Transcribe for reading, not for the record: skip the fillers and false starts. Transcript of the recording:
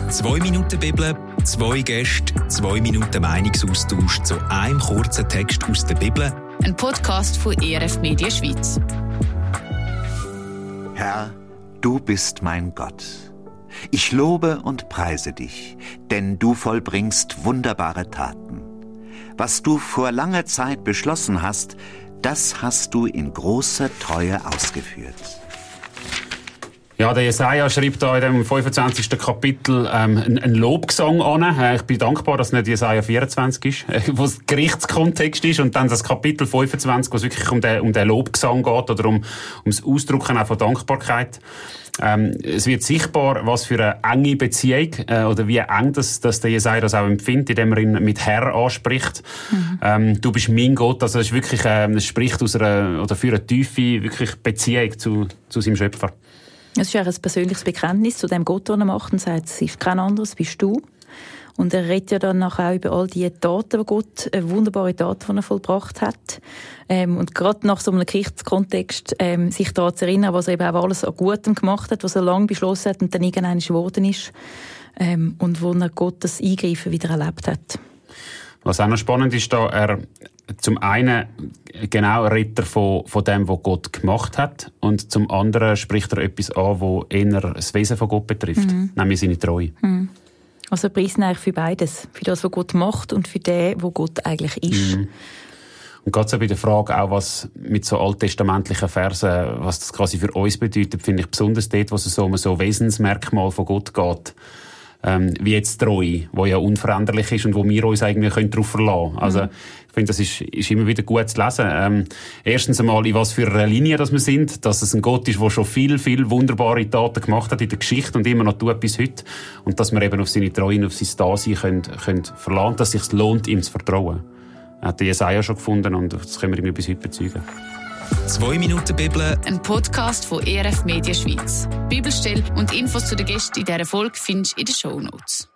2 Minuten Bibel, 2 Gäste, 2 Minuten Meinungsaustausch zu einem kurzen Text aus der Bibel. Ein Podcast von ERF Media Schweiz. Herr, du bist mein Gott. Ich lobe und preise dich, denn du vollbringst wunderbare Taten. Was du vor langer Zeit beschlossen hast, das hast du in großer Treue ausgeführt. Ja, der Jesaja schreibt da in dem 25. Kapitel einen Lobgesang an. Ich bin dankbar, dass es nicht Jesaja 24 ist, wo es Gerichtskontext ist, und dann das Kapitel 25, wo es wirklich um den Lobgesang geht oder ums Ausdrücken auch von Dankbarkeit. Es wird sichtbar, was für eine enge Beziehung oder wie eng dass der Jesaja das auch empfindet, indem er ihn mit Herr anspricht. Du bist mein Gott. Also es ist wirklich, es spricht aus für eine tiefe wirklich Beziehung zu seinem Schöpfer. Es ist ja ein persönliches Bekenntnis zu dem Gott, den er macht, und sagt, es ist kein anderes, bist du. Und er redet ja dann nachher auch über all die Taten, die Gott, wunderbare Taten, die er vollbracht hat. Und gerade nach so einem Gerichtskontext, sich daran zu erinnern, was er eben auch alles an Gutem gemacht hat, was er lange beschlossen hat und dann irgendwann geworden ist. Und wo er Gottes Eingreifen wieder erlebt hat. Was auch noch spannend ist, da er zum einen genau redet er von dem, was Gott gemacht hat, und zum anderen spricht er etwas an, was eher das Wesen von Gott betrifft, nämlich seine Treue. Also er preist eigentlich für beides, für das, was Gott macht und für den, wo Gott eigentlich ist. Und gerade so bei der Frage auch, was mit so alttestamentlichen Versen, was das quasi für uns bedeutet, finde ich besonders dort, wo es um so Wesensmerkmal von Gott geht. Wie jetzt Treue, die ja unveränderlich ist und wo wir uns eigentlich darauf verlassen können. Also, ich finde, das ist immer wieder gut zu lesen. Erstens einmal, in was für einer Linie das wir sind, dass es ein Gott ist, der schon viel, viel wunderbare Taten gemacht hat in der Geschichte und immer noch tut bis heute. Und dass wir eben auf seine Treue und auf sein Dasein können verlassen, dass es sich lohnt, ihm zu vertrauen. Hat der Jesaja schon gefunden, und das können wir ihm bis heute bezeugen. 2 Minuten Bibel. Ein Podcast von ERF Media Schweiz. Bibelstelle und Infos zu den Gästen in dieser Folge findest du in den Shownotes.